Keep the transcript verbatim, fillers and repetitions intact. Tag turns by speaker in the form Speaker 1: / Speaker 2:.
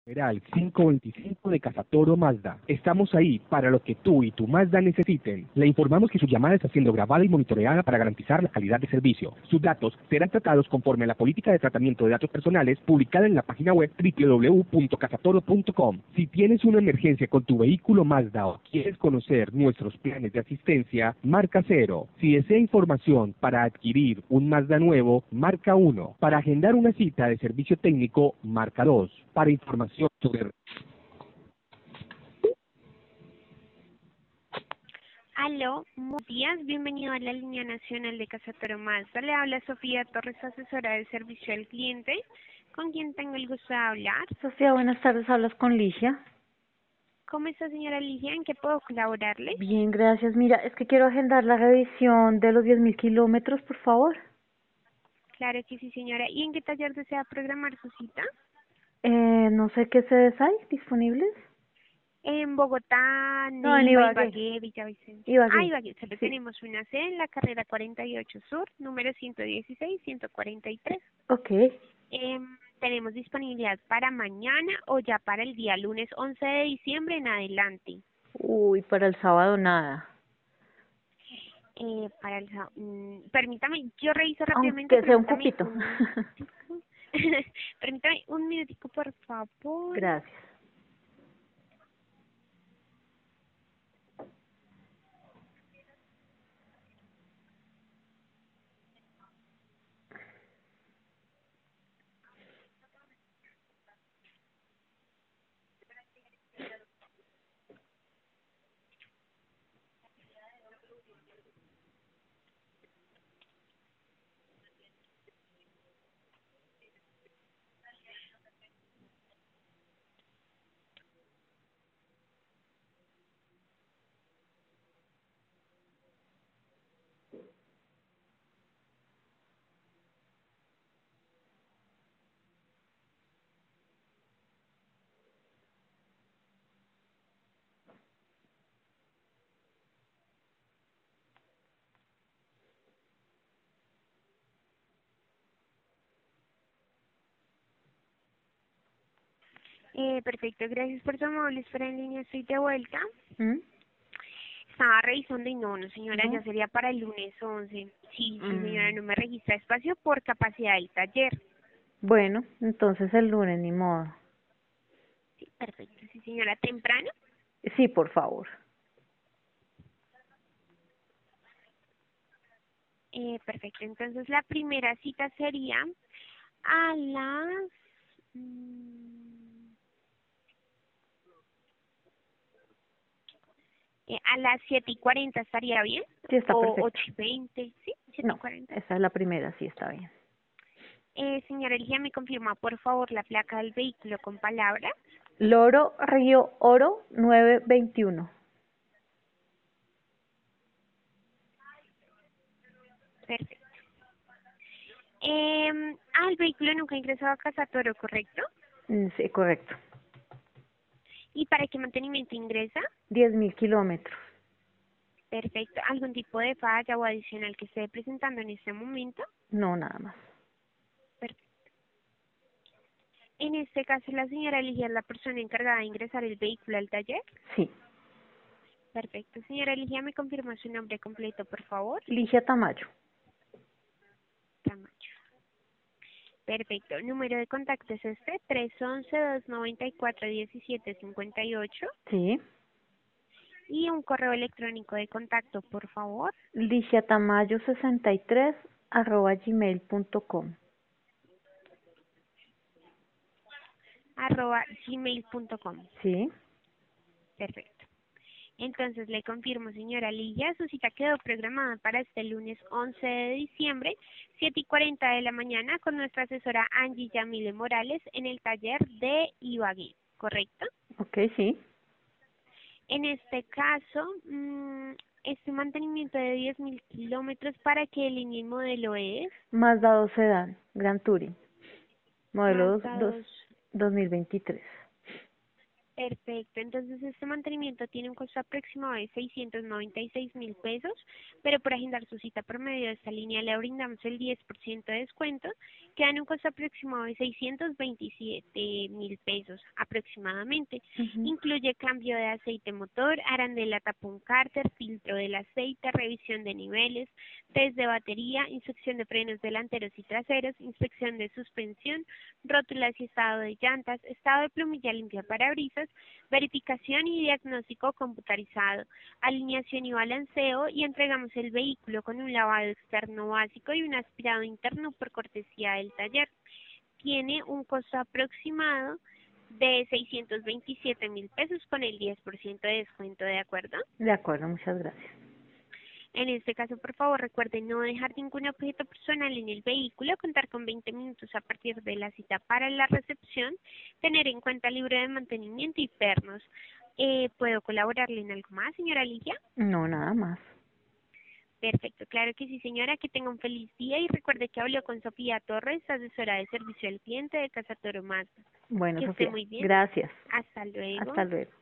Speaker 1: General quinientos veinticinco de Casa Toro Mazda. Estamos ahí para lo que tú y tu Mazda necesiten. Le informamos que su llamada está siendo grabada y monitoreada para garantizar la calidad de servicio. Sus datos serán tratados conforme a la política de tratamiento de datos personales publicada en la página web doble u doble u doble u punto casatoro punto com. Si tienes una emergencia con tu vehículo Mazda o quieres conocer nuestros planes de asistencia, marca cero. Si desea información para adquirir un Mazda nuevo, marca uno. Para agendar una cita de servicio técnico, marca dos. Para información sobre...
Speaker 2: Aló, buenos días, bienvenido a la línea nacional de Casa Toro Mazda. Le habla Sofía Torres, asesora de servicio al cliente, con quien tengo el gusto de hablar.
Speaker 3: Sofía, buenas tardes, hablas con Ligia.
Speaker 2: ¿Cómo está, señora Ligia? ¿En qué puedo colaborarle?
Speaker 3: Bien, gracias. Mira, es que quiero agendar la revisión de los diez mil kilómetros, por favor.
Speaker 2: Claro que sí, señora. ¿Y en qué taller desea programar su cita?
Speaker 3: Eh, no sé qué sedes hay disponibles.
Speaker 2: En Bogotá,
Speaker 3: No, en
Speaker 2: Neiva,
Speaker 3: Ibagué.
Speaker 2: Ibagué, Villavicencio. Ah,
Speaker 3: Ibagué,
Speaker 2: Ibagué, solo
Speaker 3: sí.
Speaker 2: tenemos una C en la carrera cuarenta y ocho Sur, número ciento dieciséis, ciento cuarenta y tres.
Speaker 3: Ok.
Speaker 2: Eh, tenemos disponibilidad para mañana o ya para el día lunes once de diciembre en adelante.
Speaker 3: Uy, para el sábado nada.
Speaker 2: Eh, para el, sá- mm, permítame, yo reviso rápidamente,
Speaker 3: Aunque sea un
Speaker 2: permítame
Speaker 3: cupito.
Speaker 2: un minutico. Permítame un minutico, por favor.
Speaker 3: Gracias.
Speaker 2: Eh, perfecto, gracias por su amable espera en línea, estoy de vuelta.
Speaker 3: ¿Mm?
Speaker 2: Estaba revisando y no, no señora,
Speaker 3: ¿No?
Speaker 2: ya sería para el lunes once. Sí, sí señora,
Speaker 3: Mm.
Speaker 2: no me registra espacio por capacidad del taller.
Speaker 3: Bueno, entonces el lunes, ni modo.
Speaker 2: Sí, perfecto, sí señora, temprano.
Speaker 3: Sí, por favor.
Speaker 2: Eh, perfecto, entonces la primera cita sería a las... mm, eh, a las siete y cuarenta estaría bien,
Speaker 3: Sí, está
Speaker 2: o
Speaker 3: perfecto.
Speaker 2: ocho y veinte, ¿sí? siete y
Speaker 3: No,
Speaker 2: cuarenta.
Speaker 3: esa es la primera, sí está bien.
Speaker 2: Eh, señora Eligia, ¿me confirma por favor la placa del vehículo con palabras?
Speaker 3: Loro Río Oro nueve veintiuno.
Speaker 2: Perfecto. Eh, ah, el vehículo nunca ha ingresado a Casa Toro, ¿correcto?
Speaker 3: Mm, sí, correcto.
Speaker 2: ¿Y para qué mantenimiento ingresa?
Speaker 3: Diez mil kilómetros.
Speaker 2: Perfecto. ¿Algún tipo de falla o adicional que esté presentando en este momento?
Speaker 3: No, nada más.
Speaker 2: Perfecto. En este caso, la señora Eligia es la persona encargada de ingresar el vehículo al taller.
Speaker 3: Sí.
Speaker 2: Perfecto. Señora Eligia, ¿me confirma su nombre completo, por favor?
Speaker 3: Ligia Tamayo.
Speaker 2: Camacho. Perfecto. Número de contacto es este, tres once, dos noventa y cuatro, diecisiete cincuenta y ocho.
Speaker 3: Sí.
Speaker 2: Y un correo electrónico de contacto, por favor,
Speaker 3: Ligia Tamayo sesenta y tres arroba gmail punto com.
Speaker 2: arroba gmail punto com.
Speaker 3: Sí.
Speaker 2: Perfecto. Entonces le confirmo, señora Ligia, su cita quedó programada para este lunes once de diciembre, siete y cuarenta de la mañana, con nuestra asesora Angie Yamile Morales en el taller de Ibagué, ¿correcto?
Speaker 3: Ok, sí.
Speaker 2: En este caso, mmm, este mantenimiento de diez mil kilómetros, ¿para qué línea y modelo es?
Speaker 3: Mazda dos Sedán, Gran Touring. Modelo dos,
Speaker 2: Mazda
Speaker 3: dos,
Speaker 2: dos.
Speaker 3: dos mil veintitrés.
Speaker 2: Perfecto, entonces este mantenimiento tiene un costo aproximado de seiscientos noventa y seis mil pesos, pero por agendar su cita por medio de esta línea le brindamos el diez por ciento de descuento, que dan un costo aproximado de seiscientos veintisiete mil pesos aproximadamente.
Speaker 3: Ujú.
Speaker 2: Incluye cambio de aceite motor, arandela tapón cárter, filtro del aceite, revisión de niveles, test de batería, inspección de frenos delanteros y traseros, inspección de suspensión, rótulas y estado de llantas, estado de plumilla limpia parabrisas, verificación y diagnóstico computarizado, alineación y balanceo, y entregamos el vehículo con un lavado externo básico y un aspirado interno por cortesía del taller. Tiene un costo aproximado de seiscientos veintisiete mil pesos con el diez por ciento de descuento, ¿de acuerdo?
Speaker 3: De acuerdo, muchas gracias.
Speaker 2: En este caso, por favor, recuerde no dejar ningún objeto personal en el vehículo, contar con veinte minutos a partir de la cita para la recepción, tener en cuenta libro de mantenimiento y pernos. Eh, ¿Puedo colaborarle en algo más, señora Ligia?
Speaker 3: No, nada más.
Speaker 2: Perfecto, claro que sí, señora, que tenga un feliz día y recuerde que habló con Sofía Torres, asesora de servicio al cliente de Casa Toro Mazda.
Speaker 3: Bueno,
Speaker 2: Que esté
Speaker 3: Sofía,
Speaker 2: muy bien.
Speaker 3: gracias.
Speaker 2: Hasta luego.
Speaker 3: Hasta luego.